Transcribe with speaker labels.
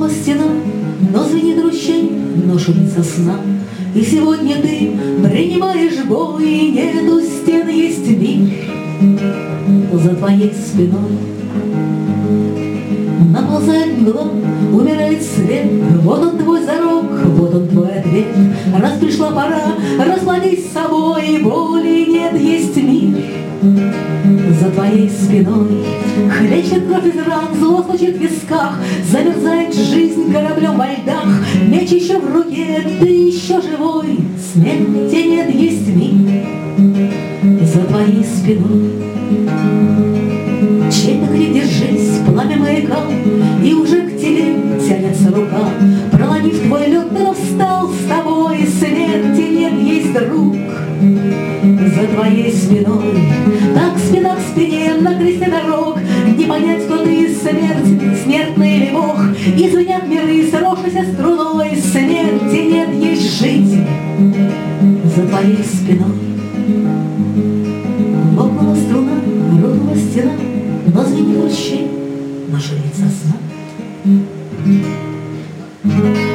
Speaker 1: Лопнула стена, но звенит ручей, но шумит сосна. И сегодня ты принимаешь бой, и нету стен, есть мир за твоей спиной. Наползает мгла, умирает свет, вот он твой зарок, вот он твой ответ. Раз пришла пора, расплатись с собой, боли нет, есть мир за твоей спиной. Хлещет кровь из ран, зло стучит в висках, замерзает жизнь кораблем во льдах. Меч еще в руке, ты еще живой, смерти нет, есть мир за твоей спиной. Чей-то крик «держись», пламя маяка, и уже к тебе тянется рука. Проломив твой лед, но встал с тобой, смерти нет, есть друг за твоей спиной. Так спина к спине на кресте дорог, не понять, кто ты, смерть, смертный или Бог. И звенят миры, сросшейся струной, смерти нет, есть жизнь за твоей спиной. Лопнула струна, рухнула стена, но звенит ручей, но шумит сосна.